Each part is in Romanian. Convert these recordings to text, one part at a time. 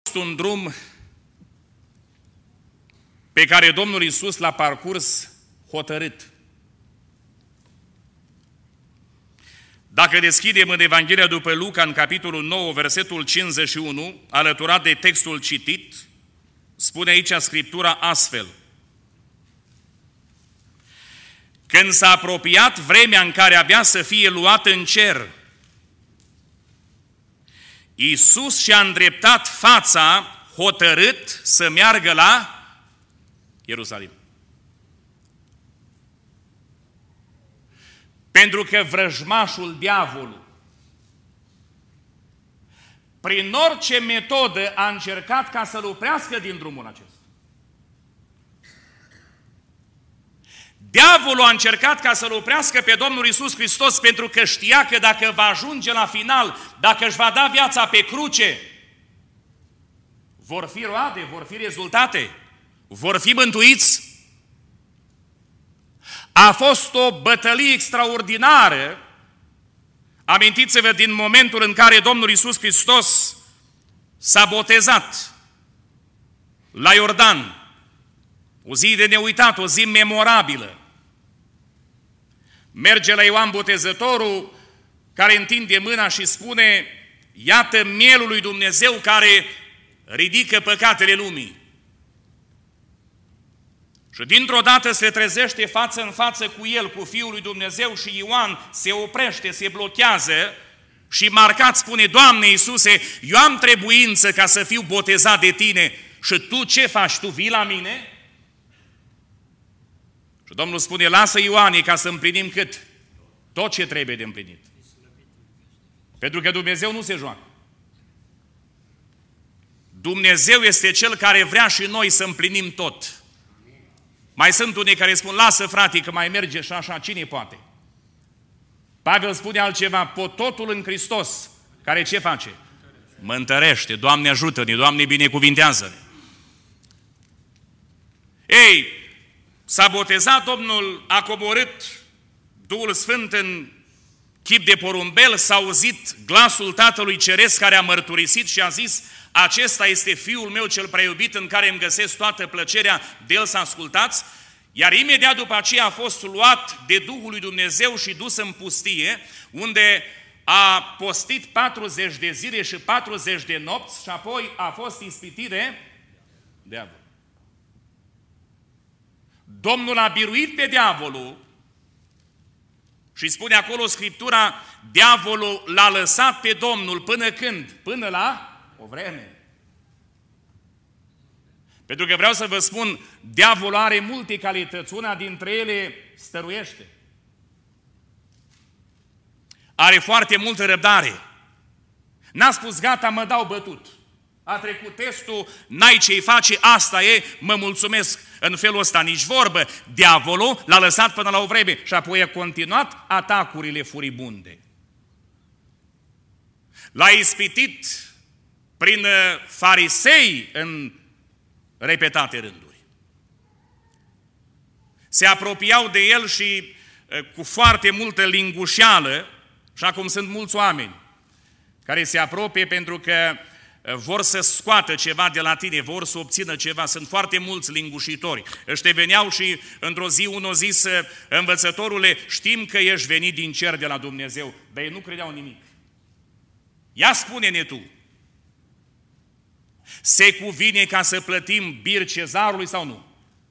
un drum pe care Domnul Iisus l-a parcurs hotărât. Dacă deschidem în Evanghelia după Luca, în capitolul 9, versetul 51, alăturat de textul citit, spune aici Scriptura astfel: când s-a apropiat vremea în care avea să fie luat în cer, Iisus și-a îndreptat fața hotărât să meargă la Ierusalim. Pentru că vrăjmașul, diavolul, prin orice metodă a încercat ca să-l oprească din drumul acesta. Diavolul a încercat ca să-l oprească pe Domnul Iisus Hristos pentru că știa că dacă va ajunge la final, dacă își va da viața pe cruce, vor fi roade, vor fi rezultate, vor fi mântuiți. A fost o bătălie extraordinară. Amintiți-vă din momentul în care Domnul Iisus Hristos s-a botezat la Iordan. O zi de neuitat, o zi memorabilă. Merge la Ioan Botezătorul, care întinde mâna și spune: iată mielul lui Dumnezeu care ridică păcatele lumii. Și dintr-o dată se trezește față în față cu el, cu Fiul lui Dumnezeu, și Ioan se oprește, se blochează și marcat spune: Doamne Iisuse, eu am trebuință ca să fiu botezat de tine și tu ce faci? Tu vii la mine? Și Domnul spune: lasă Ioane ca să împlinim cât? Tot ce trebuie de împlinit. Pentru că Dumnezeu nu se joacă. Dumnezeu este Cel care vrea și noi să împlinim tot. Mai sunt unii care spun: lasă frate că mai merge și așa, cine poate? Pavel spune altceva: pot totul în Hristos, care ce face? Mă întărește. Doamne ajută-ne, Doamne binecuvintează-ne. Ei, s-a botezat Domnul, a coborât Duhul Sfânt în chip de porumbel, s-a auzit glasul Tatălui Ceresc care a mărturisit și a zis: acesta este Fiul meu cel prea iubit, în care îmi găsesc toată plăcerea, de el să ascultați. Iar imediat după aceea a fost luat de Duhul lui Dumnezeu și dus în pustie, unde a postit 40 de zile și 40 de nopți și apoi a fost ispitit de diavol. Domnul a biruit pe diavolul și spune acolo Scriptura: diavolul l-a lăsat pe Domnul până când? Până la o vreme. Pentru că vreau să vă spun, diavolul are multe calități, una dintre ele stăruiește. Are foarte multă răbdare. N-a spus gata, mă dau bătut. A trecut testul, n-ai ce-i face, asta e, mă mulțumesc. În felul ăsta nici vorbă. Diavolul l-a lăsat până la o vreme și apoi a continuat atacurile furibunde. L-a ispitit prin farisei în repetate rânduri. Se apropiau de el și cu foarte multă lingușeală, așa cum sunt mulți oameni care se apropie pentru că vor să scoată ceva de la tine, vor să obțină ceva. Sunt foarte mulți lingușitori. Ăștia veneau și într-o zi unul zis: învățătorule, știm că ești venit din cer de la Dumnezeu, dar ei nu credeau nimic. Ia spune-ne tu, se cuvine ca să plătim bir cezarului sau nu?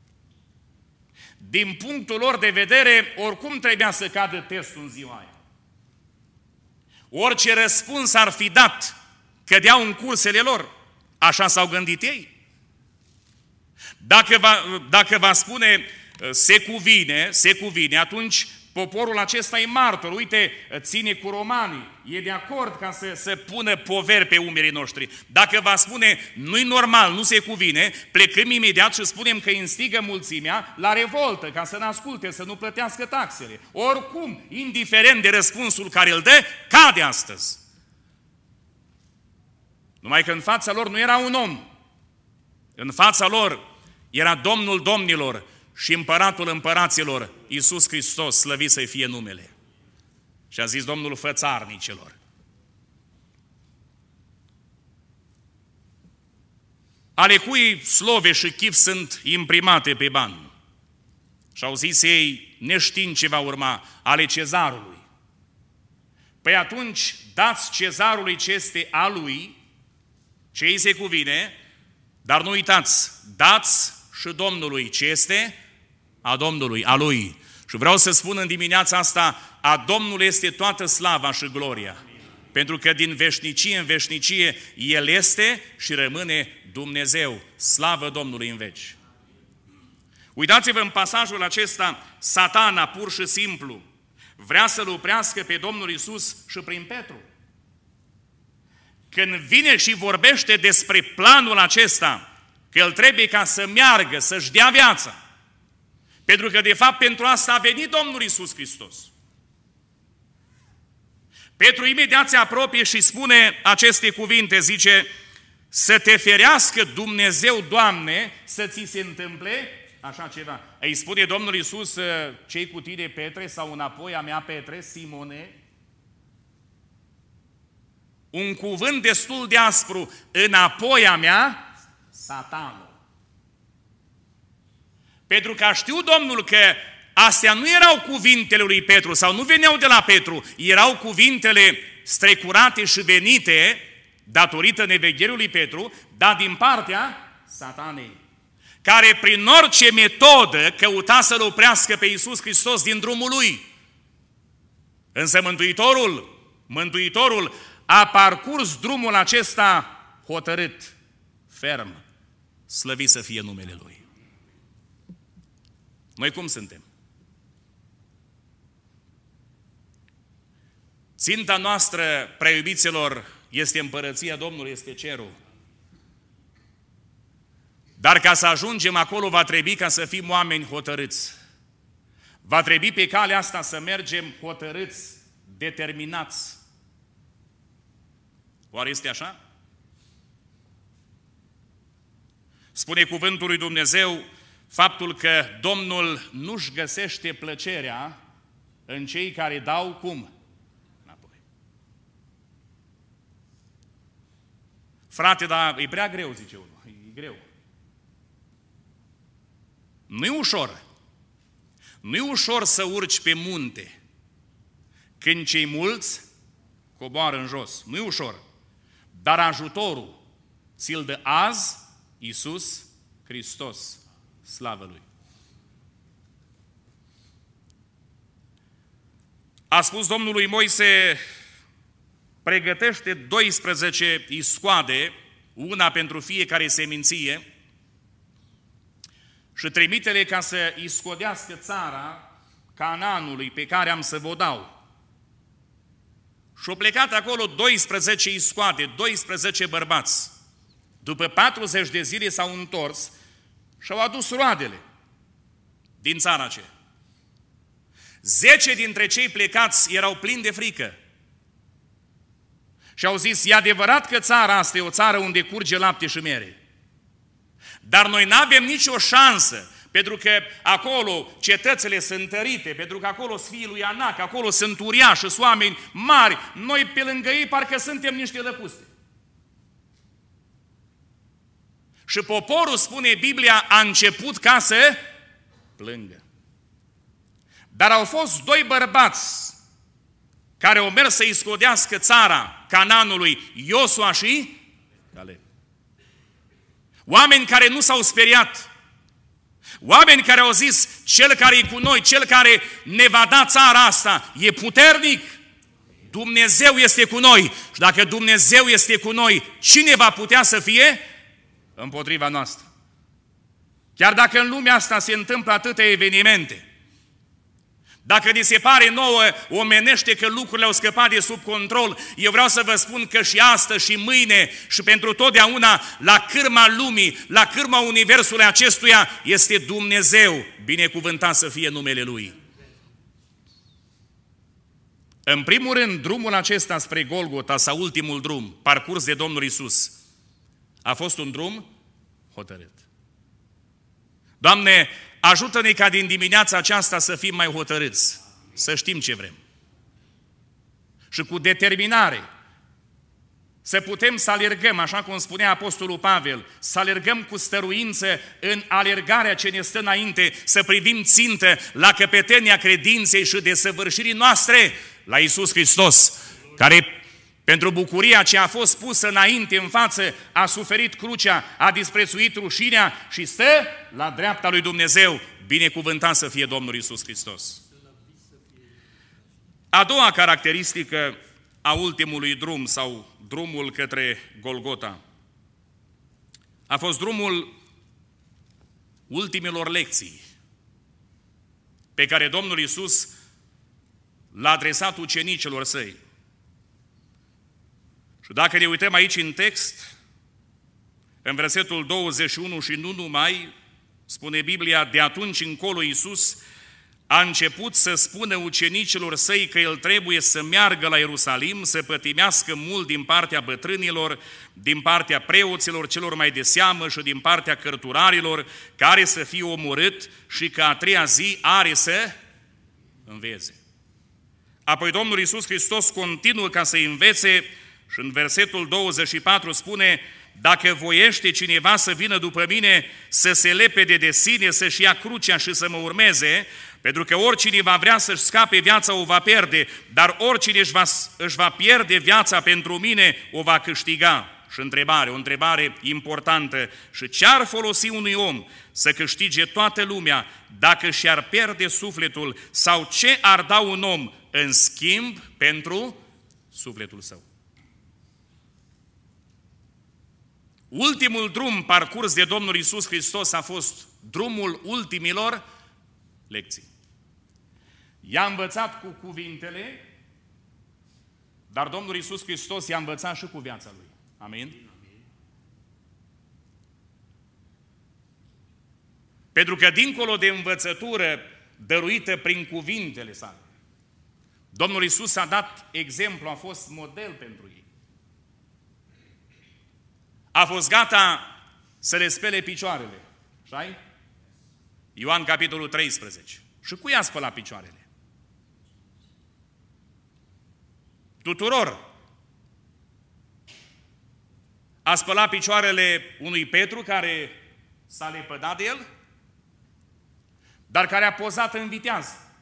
Din punctul lor de vedere, oricum trebuia să cadă testul în ziua aia. Orice răspuns ar fi dat, cădeau în cursele lor. Așa s-au gândit ei. Dacă va spune se cuvine, atunci poporul acesta e martor. Uite, ține cu romanii, e de acord ca să pună poveri pe umerii noștri. Dacă va spune nu-i normal, nu se cuvine, plecăm imediat și spunem că instigă mulțimea la revoltă, ca să ne asculte, să nu plătească taxele. Oricum, indiferent de răspunsul care îl dă, cade astăzi. Numai că în fața lor nu era un om. În fața lor era Domnul domnilor și Împăratul împăraților, Iisus Hristos, slăvit să-i fie numele. Și a zis Domnul fățarnicilor: ale cui slove și chip sunt imprimate pe bani. Și au zis ei, neștiind ce va urma, ale cezarului. Păi atunci dați cezarului ce este a lui, ce îi se cuvine, dar nu uitați, dați și Domnului ce este a Domnului, a lui. Și vreau să spun în dimineața asta, a Domnului este toată slava și gloria. Pentru că din veșnicie în veșnicie El este și rămâne Dumnezeu. Slavă Domnului în veci. Uitați-vă în pasajul acesta, Satana pur și simplu vrea să-L oprească pe Domnul Iisus și prin Petru. Când vine și vorbește despre planul acesta, că El trebuie ca să meargă, să-și dea viața, pentru că de fapt pentru asta a venit Domnul Iisus Hristos. Petru imediat se apropie și spune aceste cuvinte, zice, să te ferească Dumnezeu, Doamne, să ți se întâmple așa ceva. Îi spune Domnul Iisus, ce-i cu tine, Petre, sau înapoi a mea, Petre, Simone? Un cuvânt destul de aspru, înapoi a mea, Satanul. Pentru că știu Domnul că astea nu erau cuvintele lui Petru sau nu veneau de la Petru, erau cuvintele strecurate și venite datorită nevegherii lui Petru, dar din partea Satanei, care prin orice metodă căuta să-L oprească pe Iisus Hristos din drumul Lui. Însă Mântuitorul a parcurs drumul acesta hotărât, ferm, slăvit să fie numele Lui. Noi cum suntem? Ținta noastră, preiubiților, este împărăția Domnului, este cerul. Dar ca să ajungem acolo va trebui ca să fim oameni hotărâți. Va trebui pe calea asta să mergem hotărâți, determinați. Oare este așa? Spune cuvântul lui Dumnezeu faptul că Domnul nu-și găsește plăcerea în cei care dau cum? Înapoi. Frate, dar e prea greu, zice unul. E greu. Nu-i ușor. Nu-i ușor să urci pe munte când cei mulți coboară în jos. Nu-i ușor. Dar ajutorul ți-l dă azi Iisus Hristos. Slavă Lui! A spus Domnului Moise, pregătește 12 iscoade, una pentru fiecare seminție, și trimite-le ca să iscodească țara Canaanului pe care am să vă dau. Și-au plecat acolo 12 iscoade, 12 bărbați. După 40 de zile s-au întors și-au adus roadele din țara aceea. 10 dintre cei plecați erau plini de frică. Și au zis, e adevărat că țara asta e o țară unde curge lapte și miere. Dar noi nu avem nicio șansă, pentru că acolo cetățile sunt întărite, pentru că acolo sunt fiii lui Anac, acolo sunt uriași, sunt oameni mari. Noi pe lângă ei parcă suntem niște lăcuste. Și poporul, spune Biblia, a început ca să plângă. Dar au fost 2 bărbați care au mers să iscodească țara Canaanului, Iosua și Caleb. Oameni care nu s-au speriat. Oameni care au zis, cel care e cu noi, cel care ne va da țara asta, e puternic. Dumnezeu este cu noi. Și dacă Dumnezeu este cu noi, cine va putea să fie împotriva noastră? Chiar dacă în lumea asta se întâmplă atâtea evenimente, dacă ni se pare nouă omenește că lucrurile au scăpat de sub control, eu vreau să vă spun că și astăzi și mâine și pentru totdeauna la cârma lumii, la cârma universului acestuia este Dumnezeu, binecuvântat să fie numele Lui. În primul rând, drumul acesta spre Golgota sau ultimul drum, parcurs de Domnul Iisus, a fost un drum hotărât. Doamne, ajută-ne ca din dimineața aceasta să fim mai hotărâți, să știm ce vrem. Și cu determinare să putem să alergăm, așa cum spunea Apostolul Pavel, să alergăm cu stăruință în alergarea ce ne stă înainte, să privim țintă la căpetenia credinței și desăvârșirii noastre, la Iisus Hristos, care pentru bucuria ce a fost pusă înainte, în față, a suferit crucea, a disprețuit rușinea și stă la dreapta lui Dumnezeu. Binecuvântat să fie Domnul Iisus Hristos. A doua caracteristică a ultimului drum sau drumul către Golgota a fost drumul ultimilor lecții pe care Domnul Iisus l-a adresat ucenicilor săi. Și dacă ne uităm aici în text, în versetul 21 și nu numai, spune Biblia, de atunci încolo Iisus a început să spună ucenicilor săi că el trebuie să meargă la Ierusalim, să pătimească mult din partea bătrânilor, din partea preoților celor mai de seamă și din partea cărturarilor, care să fie omorât și că a treia zi are să învețe. Apoi Domnul Iisus Hristos continuă ca să învețe și în versetul 24 spune: dacă voiește cineva să vină după mine, să se lepede de sine, să-și ia crucea și să mă urmeze, pentru că oricine va vrea să-și scape viața o va pierde, dar oricine își va pierde viața pentru mine o va câștiga. Și o întrebare importantă: și ce-ar folosi unui om să câștige toată lumea dacă și-ar pierde sufletul, sau ce ar da un om în schimb pentru sufletul său? Ultimul drum parcurs de Domnul Iisus Hristos a fost drumul ultimilor lecții. I-a învățat cu cuvintele, dar Domnul Iisus Hristos i-a învățat și cu viața Lui. Amin? Pentru că dincolo de învățătură dăruită prin cuvintele sale, Domnul Iisus a dat exemplu, a fost model pentru ei. A fost gata să le spele picioarele. Așa-i? Ioan capitolul 13. Și cui a spălat picioarele? Tuturor. A spălat picioarele unui Petru care s-a lepădat de el, dar care a pozat în viteaz.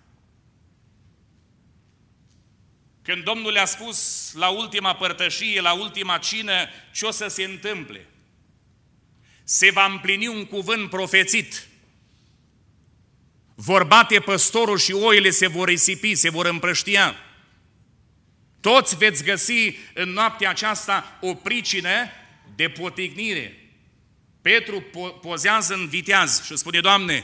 Când Domnul le-a spus la ultima părtășie, la ultima cină, ce o să se întâmple? Se va împlini un cuvânt profețit. Vor bate păstorul și oile se vor risipi, se vor împrăștia. Toți veți găsi în noaptea aceasta o pricină de potignire. Petru pozează în viteaz și spune: Doamne,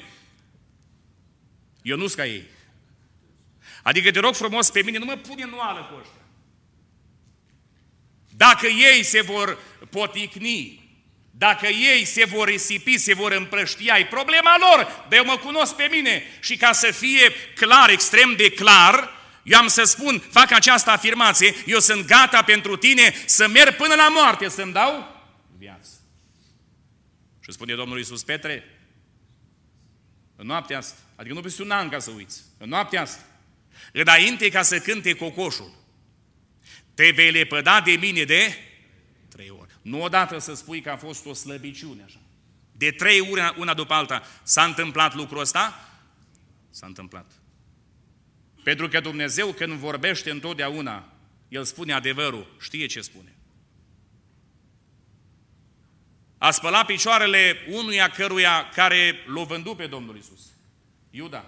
eu nu-s ca ei. Adică te rog frumos pe mine, nu mă pune în oală cu ăștia. Dacă ei se vor poticni, dacă ei se vor risipi, se vor împrăștia, e problema lor, dar eu mă cunosc pe mine. Și ca să fie clar, extrem de clar, eu am să spun, fac această afirmație: eu sunt gata pentru tine să merg până la moarte, să-mi dau viață. Și spune Domnul Iisus: Petre, în noaptea asta, adică nu peste un an ca să uiți, în noaptea asta, înainte ca să cânte cocoșul, te vei lepăda de mine de 3 ori. Nu odată să spui că a fost o slăbiciune așa. De 3 ori, una după alta. S-a întâmplat lucrul ăsta? S-a întâmplat. Pentru că Dumnezeu, când vorbește întotdeauna, El spune adevărul, știe ce spune. A spălat picioarele unuia care l-a vândut pe Domnul Iisus, Iuda.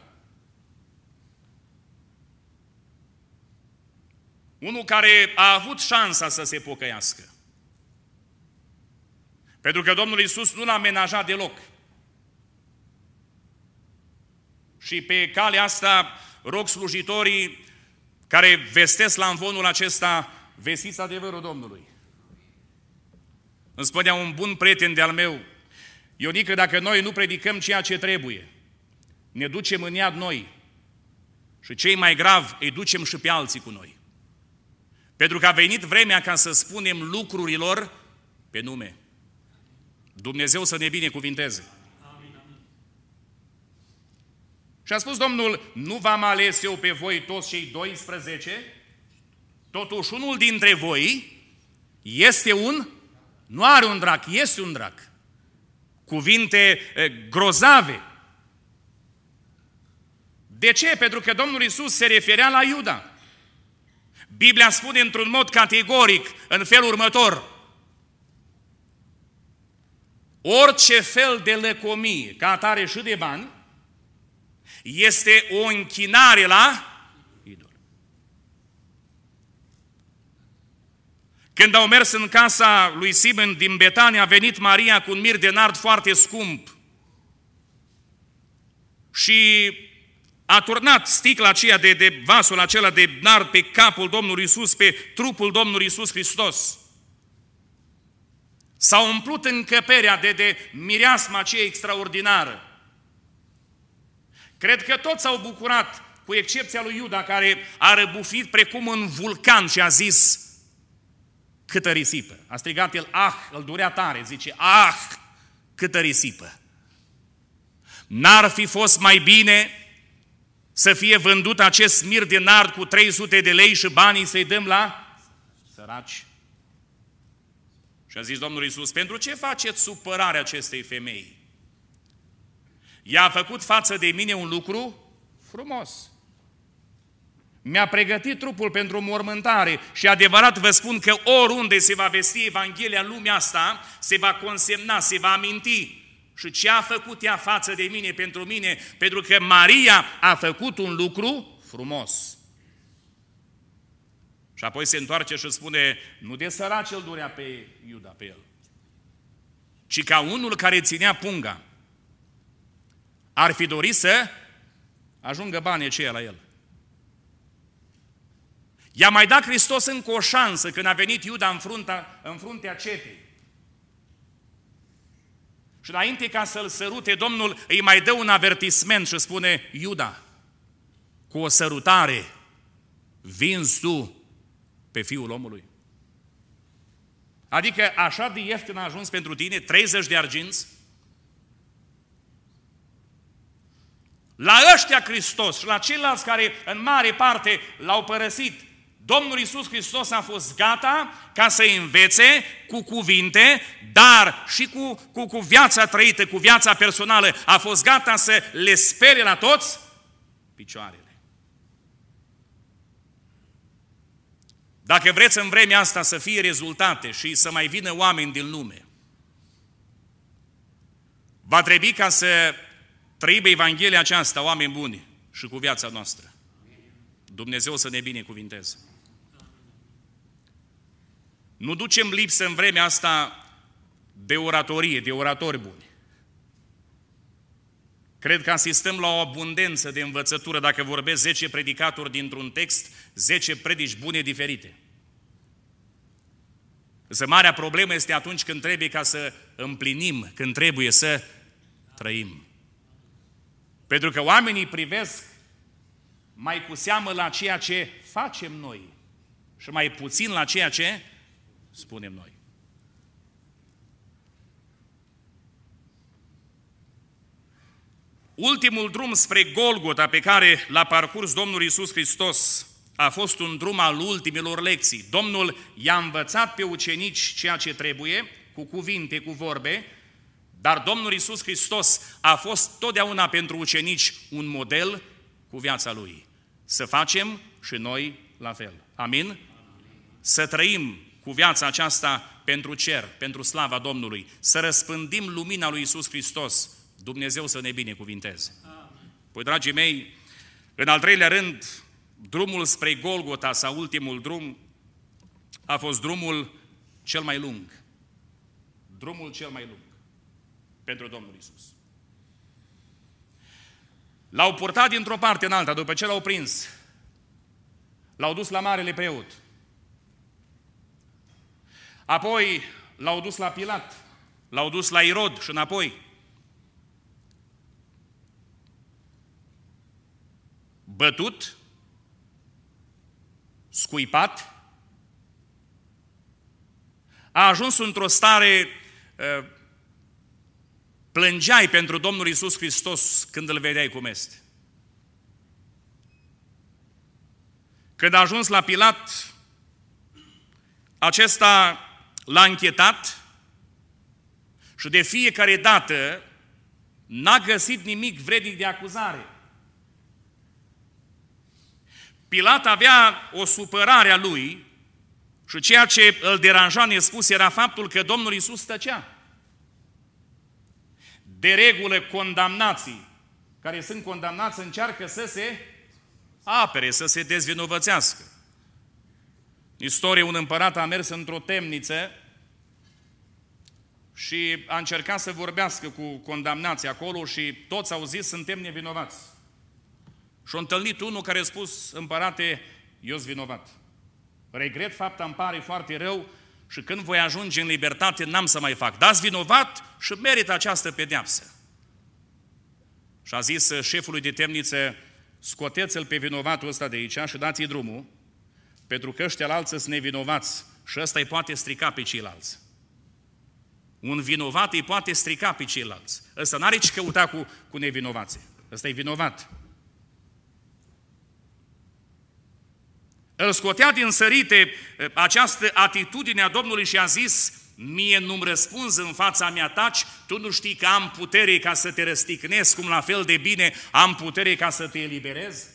Unul care a avut șansa să se pocăiască. Pentru că Domnul Iisus nu l-a amenajat deloc. Și pe calea asta rog slujitorii care vestesc la învonul acesta: vestiți adevărul Domnului. Îmi spunea un bun prieten de-al meu: Ionică, dacă noi nu predicăm ceea ce trebuie, ne ducem în iad noi și cei mai gravi îi ducem și pe alții cu noi. Pentru că a venit vremea ca să spunem lucrurilor pe nume. Dumnezeu să ne binecuvinteze. Amin. Și a spus Domnul: nu v-am ales eu pe voi toți cei 12, totuși unul dintre voi Nu are un drac, este un drac. Cuvinte grozave. De ce? Pentru că Domnul Iisus se referea la Iuda. Biblia spune într-un mod categoric, în felul următor: orice fel de lăcomie, ca atare și de bani, este o închinare la idol. Când au mers în casa lui Simon din Betania, a venit Maria cu un mir de nard foarte scump și a turnat sticla aceea de vasul acela de nard pe capul Domnului Iisus, pe trupul Domnului Iisus Hristos. S-a umplut încăperea de mireasma aceea extraordinară. Cred că toți s-au bucurat, cu excepția lui Iuda, care a răbufit precum un vulcan și a zis: câtă risipă. A strigat el, îl durea tare, zice, câtă risipă. N-ar fi fost mai bine să fie vândut acest mir de nard cu 300 de lei și banii să-i dăm la săraci? Și a zis Domnul Iisus: pentru ce faceți supărarea acestei femei? Ea a făcut față de mine un lucru frumos. Mi-a pregătit trupul pentru mormântare și adevărat vă spun că oriunde se va vesti Evanghelia în lumea asta, se va consemna, se va aminti. Și ce a făcut ea față de mine, pentru mine? Pentru că Maria a făcut un lucru frumos. Și apoi se întoarce și spune: nu de săraci îl durea pe Iuda, pe el, ci ca unul care ținea punga. Ar fi dorit să ajungă banii aceia la el. I-a mai dat Hristos încă o șansă când a venit Iuda în fruntea cetei. Și înainte ca să-l sărute, Domnul îi mai dă un avertisment și spune: Iuda, cu o sărutare vinzi tu pe Fiul omului. Adică așa de ieftin a ajuns pentru tine 30 de arginți? La ăștia Hristos și la ceilalți care în mare parte l-au părăsit, Domnul Iisus Hristos a fost gata ca să-i învețe cu cuvinte, dar și cu viața trăită, cu viața personală. A fost gata să le spere la toți picioarele. Dacă vreți în vremea asta să fie rezultate și să mai vină oameni din lume, va trebui ca să trăim Evanghelia aceasta, oameni buni, și cu viața noastră. Dumnezeu să ne binecuvinteze. Nu ducem lipsă în vremea asta de oratorie, de oratori buni. Cred că asistăm la o abundență de învățătură dacă vorbesc 10 predicatori dintr-un text, 10 predici bune diferite. Însă marea problemă este atunci când trebuie ca să împlinim, când trebuie să trăim. Pentru că oamenii privesc mai cu seamă la ceea ce facem noi și mai puțin la ceea ce spunem noi. Ultimul drum spre Golgota pe care l-a parcurs Domnul Iisus Hristos a fost un drum al ultimelor lecții. Domnul i-a învățat pe ucenici ceea ce trebuie, cu cuvinte, cu vorbe, dar Domnul Iisus Hristos a fost totdeauna pentru ucenici un model cu viața Lui. Să facem și noi la fel. Amin? Să trăim cu viața aceasta pentru cer, pentru slava Domnului. Să răspândim lumina lui Iisus Hristos. Dumnezeu să ne binecuvinteze. Păi, dragii mei, în al treilea rând, drumul spre Golgota sau ultimul drum a fost drumul cel mai lung. Drumul cel mai lung pentru Domnul Iisus. L-au purtat dintr-o parte în alta, după ce l-au prins. L-au dus la marele preot. Apoi l-au dus la Pilat, l-au dus la Irod și înapoi. Bătut, scuipat, a ajuns într-o stare, plângeai pentru Domnul Iisus Hristos când îl vedeai cum este. Când a ajuns la Pilat, acesta l-a închetat și de fiecare dată n-a găsit nimic vrednic de acuzare. Pilat avea o supărare a lui și ceea ce îl deranja nespus era faptul că Domnul Iisus tăcea. De regulă, condamnații care sunt condamnați încearcă să se apere, să se dezvinovățească. În istorie, un împărat a mers într-o temniță și a încercat să vorbească cu condamnații acolo și toți au zis, suntem nevinovați. Și a întâlnit unul care a spus, împărate, eu sunt vinovat. Regret fapta, îmi pare foarte rău și când voi ajunge în libertate n-am să mai fac. Dați vinovat și merită această pedeapsă. Și a zis șefului de temniță, scoteți-l pe vinovatul ăsta de aici și dați-i drumul, pentru că ăștia alții sunt nevinovați și ăsta îi poate strica pe ceilalți. Un vinovat îi poate strica pe ceilalți. Ăsta n-are ce căuta cu nevinovații. Ăsta e vinovat. Îl scotea din sărite această atitudine a Domnului și a zis, mie nu-mi răspunzi în fața mea, taci, tu nu știi că am putere ca să te răsticnesc, cum la fel de bine am putere ca să te eliberez?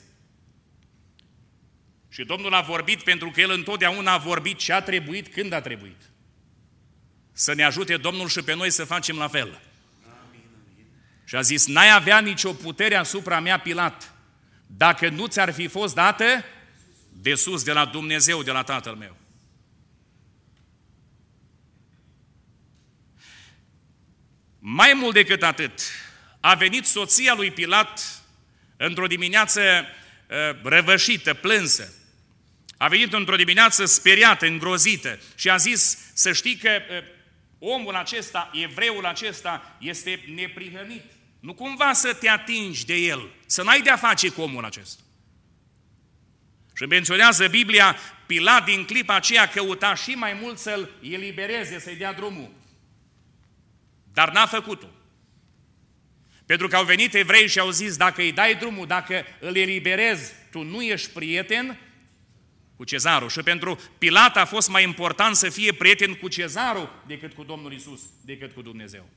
Și Domnul a vorbit pentru că El întotdeauna a vorbit ce a trebuit, când a trebuit. Să ne ajute Domnul și pe noi să facem la fel. Amin. Și a zis, n-ai avea nicio putere asupra mea, Pilat, dacă nu ți-ar fi fost dată de sus, de la Dumnezeu, de la Tatăl meu. Mai mult decât atât, a venit soția lui Pilat într-o dimineață răvășită, plânsă. A venit într-o dimineață speriată, îngrozită și a zis, să știi că omul acesta, evreul acesta, este neprihănit. Nu cumva să te atingi de el, să n-ai de-a face cu omul acesta. Și menționează Biblia, Pilat din clipa aceea căuta și mai mult să-l elibereze, să-i dea drumul. Dar n-a făcut-o. Pentru că au venit evrei și au zis, dacă îi dai drumul, dacă îl eliberezi, tu nu ești prieten cu Cezarul. Și pentru Pilat a fost mai important să fie prieten cu Cezarul decât cu Domnul Iisus, decât cu Dumnezeu.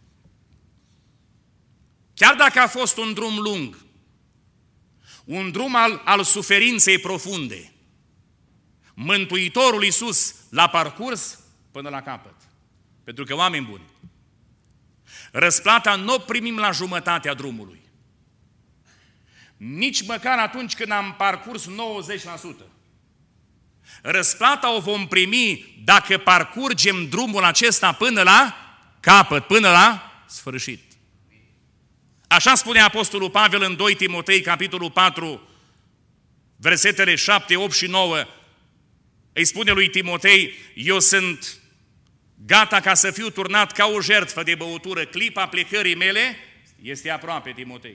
Chiar dacă a fost un drum lung, un drum al suferinței profunde, Mântuitorul Iisus l-a parcurs până la capăt. Pentru că, oameni buni, răsplata nu o primim la jumătatea drumului. Nici măcar atunci când am parcurs 90%. Răsplata o vom primi dacă parcurgem drumul acesta până la capăt, până la sfârșit. Așa spune Apostolul Pavel în 2 Timotei, capitolul 4, versetele 7, 8 și 9. Îi spune lui Timotei, eu sunt gata ca să fiu turnat ca o jertfă de băutură. Clipa plecării mele este aproape, Timotei.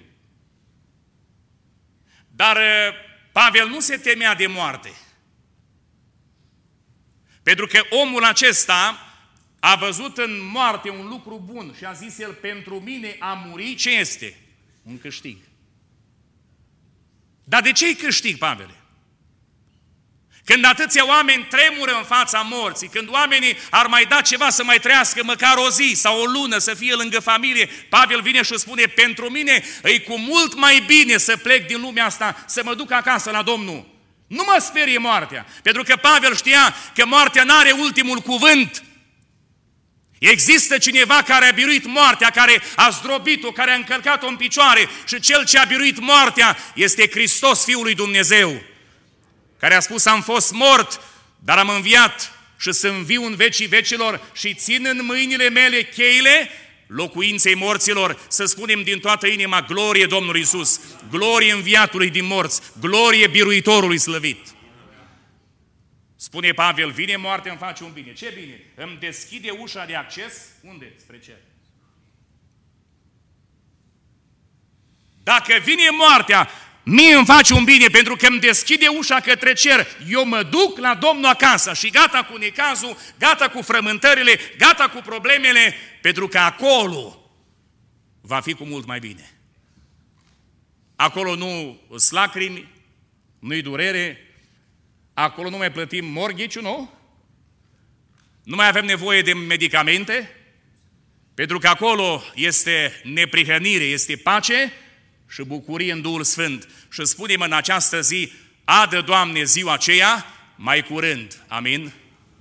Dar Pavel nu se temea de moarte. Pentru că omul acesta a văzut în moarte un lucru bun și a zis el, pentru mine a muri, ce este? Un câștig. Dar de ce-i câștig, Pavele? Când atâția oameni tremură în fața morții, când oamenii ar mai da ceva să mai trăiască măcar o zi sau o lună, să fie lângă familie, Pavel vine și spune, pentru mine e cu mult mai bine să plec din lumea asta, să mă duc acasă la Domnul. Nu mă sperie moartea, pentru că Pavel știa că moartea n-are ultimul cuvânt. Există cineva care a biruit moartea, care a zdrobit-o, care a încălcat-o în picioare și cel ce a biruit moartea este Hristos, Fiul lui Dumnezeu, care a spus, am fost mort, dar am înviat și sunt viu în vecii vecilor și țin în mâinile mele cheile locuinței morților, să spunem din toată inima, glorie Domnului Iisus, glorie înviatului din morți, glorie biruitorului slăvit. Spune Pavel, vine moartea, îmi face un bine. Ce bine? Îmi deschide ușa de acces, unde? Spre cer. Dacă vine moartea, mie îmi face un bine, pentru că îmi deschide ușa către cer. Eu mă duc la Domnul acasă și gata cu necazul, gata cu frământările, gata cu problemele, pentru că acolo va fi cu mult mai bine. Acolo nu sunt lacrimi, nu-i durere, acolo nu mai plătim mortgage-ul, nu? Nu mai avem nevoie de medicamente, pentru că acolo este neprihănire, este pace și bucurie în Duhul Sfânt. Și spunem în această zi, adă, Doamne, ziua aceea mai curând. Amin?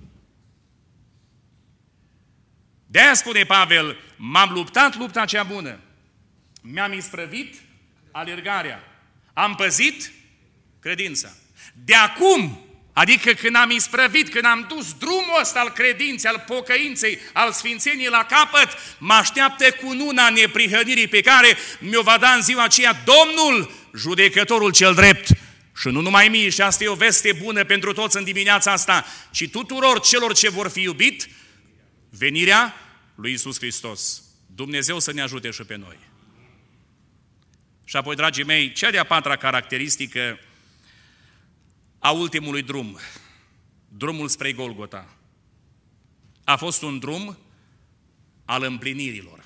De-aia spune Pavel, m-am luptat lupta cea bună, mi-am isprăvit alergarea, am păzit credința. De acum, adică când am isprăvit, când am dus drumul ăsta al credinței, al pocăinței, al sfințeniei la capăt, mă așteaptă cununa neprihănirii pe care mi-o va da în ziua aceea Domnul, judecătorul cel drept. Și nu numai mie, și asta e o veste bună pentru toți în dimineața asta, ci tuturor celor ce vor fi iubit, venirea lui Iisus Hristos. Dumnezeu să ne ajute și pe noi. Și apoi, dragii mei, cea de-a patra caracteristică a ultimului drum, drumul spre Golgota, a fost un drum al împlinirilor.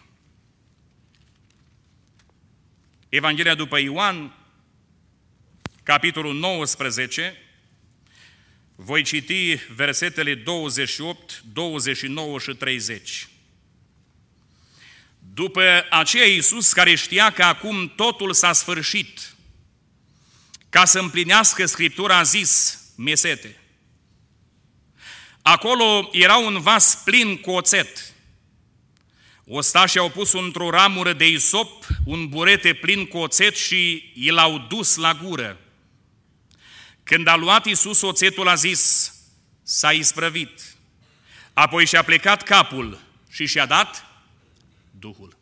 Evanghelia după Ioan, capitolul 19, voi citi versetele 28, 29 și 30. După aceea Iisus, care știa că acum totul s-a sfârșit, ca să împlinească Scriptura, a zis, mesete. Acolo era un vas plin cu oțet. Ostașii au pus într-o ramură de isop un burete plin cu oțet și i l-au dus la gură. Când a luat Iisus oțetul, a zis, s-a isprăvit. Apoi și-a plecat capul și și-a dat Duhul.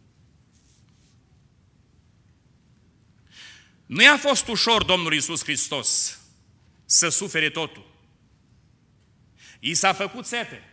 Nu i-a fost ușor Domnul Iisus Hristos să sufere totul. I s-a făcut sete.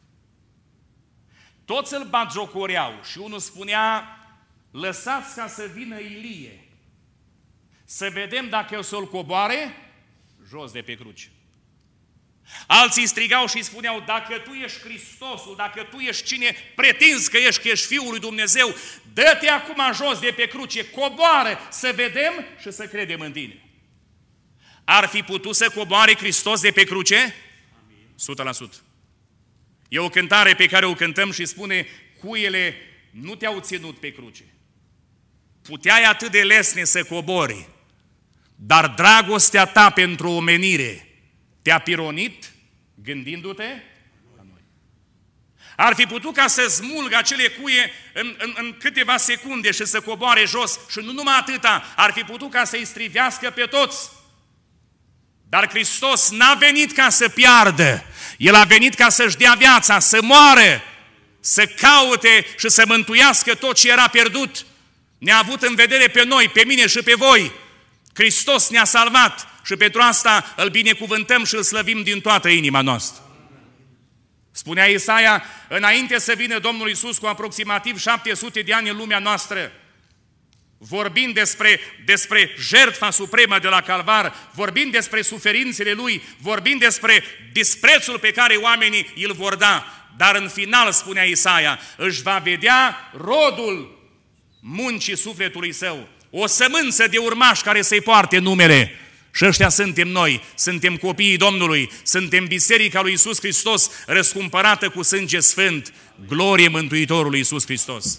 Toți îl batjocoreau și unul spunea, lăsați ca să vină Ilie, să vedem dacă o să-l coboare jos de pe cruce. Alții strigau și spuneau, dacă tu ești Hristosul, dacă tu ești cine pretinzi că ești Fiul lui Dumnezeu, dă-te acum jos de pe cruce, coboară să vedem și să credem în tine. Ar fi putut să coboare Hristos de pe cruce? 100%. E o cântare pe care o cântăm și spune, cuiele nu te-au ținut pe cruce. Puteai atât de lesne să cobori, dar dragostea ta pentru omenire te-a pironit gândindu-te la noi. Ar fi putut ca să smulgă acele cuie în câteva secunde și să coboare jos și nu numai atâta, ar fi putut ca să-i strivească pe toți. Dar Hristos n-a venit ca să piardă, El a venit ca să-și dea viața, să moară, să caute și să mântuiască tot ce era pierdut. Ne-a avut în vedere pe noi, pe mine și pe voi. Hristos ne-a salvat și pentru asta îl binecuvântăm și îl slăvim din toată inima noastră. Spunea Isaia, înainte să vină Domnul Iisus cu aproximativ 700 de ani în lumea noastră, vorbind despre jertfa supremă de la Calvar, vorbind despre suferințele Lui, vorbind despre disprețul pe care oamenii îl vor da, dar în final, spunea Isaia, își va vedea rodul muncii sufletului său, o sămânță de urmași care să-i poarte numele. Și ăștia suntem noi, suntem copiii Domnului, suntem Biserica lui Iisus Hristos, răscumpărată cu sânge sfânt, glorie Mântuitorului Iisus Hristos.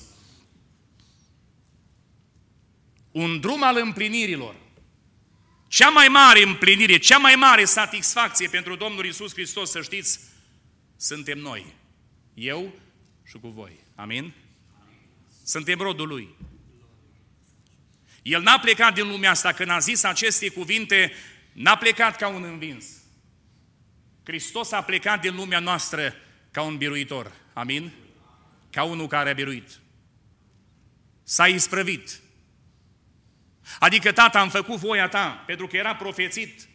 Un drum al împlinirilor. Cea mai mare împlinire, cea mai mare satisfacție pentru Domnul Iisus Hristos, să știți, suntem noi. Eu și cu voi. Amin? Suntem rodul Lui. El n-a plecat din lumea asta, când a zis aceste cuvinte, n-a plecat ca un învins. Hristos a plecat din lumea noastră ca un biruitor. Amin? Ca unul care a biruit. S-a isprăvit. Adică, Tată, am făcut voia ta, pentru că era profețit.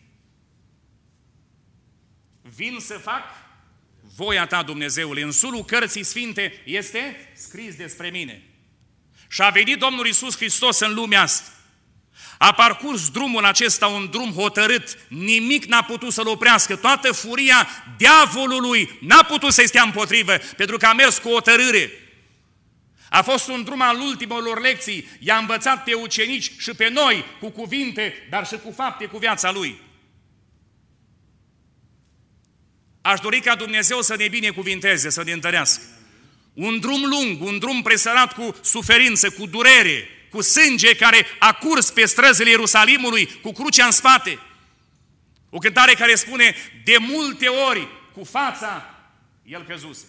Vin să fac voia ta, Dumnezeule. În sulul cărții sfinte este scris despre mine. Și a venit Domnul Iisus Hristos în lumea asta. A parcurs drumul acesta, un drum hotărât, nimic n-a putut să-l oprească, toată furia diavolului n-a putut să-i stea împotrivă, pentru că a mers cu hotărâre. A fost un drum al ultimelor lecții, i-a învățat pe ucenici și pe noi cu cuvinte, dar și cu fapte, cu viața Lui. Aș dori ca Dumnezeu să ne binecuvinteze, să ne întărească. Un drum lung, un drum presărat cu suferință, cu durere, cu sânge care a curs pe străzile Ierusalimului, cu crucea în spate. O cântare care spune, de multe ori cu fața el căzuse.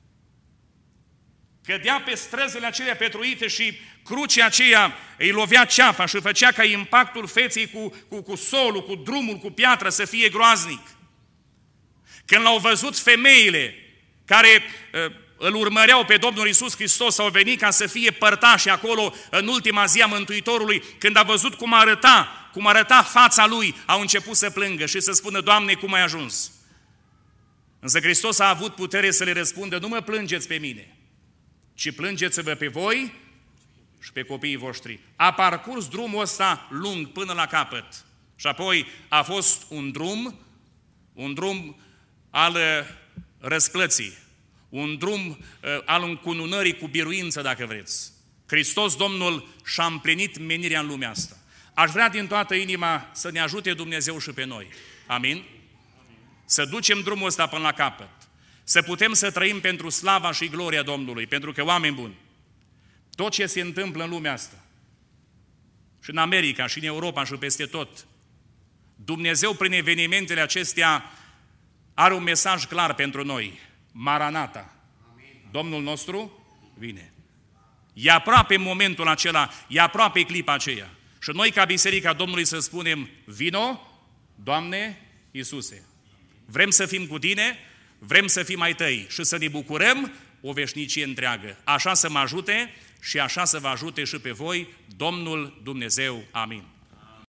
Cădea pe străzile acelea petruite și crucea aceea îi lovea ceafa și făcea ca impactul feței cu solul, cu drumul, cu piatră să fie groaznic. Când l-au văzut femeile care îl urmăreau pe Domnul Iisus Hristos, au venit ca să fie părtași acolo în ultima zi a Mântuitorului, când a văzut cum arăta fața lui, au început să plângă și să spună, Doamne, cum ai ajuns? Însă Hristos a avut putere să le răspundă, nu mă plângeți pe mine, ci plângeți-vă pe voi și pe copiii voștri. A parcurs drumul ăsta lung până la capăt și apoi a fost un drum al răsplății, un drum al încununării cu biruință, dacă vreți. Hristos Domnul și-a împlinit menirea în lumea asta. Aș vrea din toată inima să ne ajute Dumnezeu și pe noi. Amin? Să ducem drumul ăsta până la capăt. Să putem să trăim pentru slava și gloria Domnului, pentru că, oameni buni, tot ce se întâmplă în lumea asta, și în America, și în Europa, și peste tot, Dumnezeu, prin evenimentele acestea, are un mesaj clar pentru noi. Maranata. Domnul nostru vine. E aproape momentul acela, e aproape clipa aceea. Și noi, ca Biserica Domnului, să spunem, vino, Doamne Iisuse. Vrem să fim cu Tine, vrem să fim ai Tăi și să ne bucurăm o veșnicie întreagă. Așa să mă ajute și așa să vă ajute și pe voi, Domnul Dumnezeu. Amin.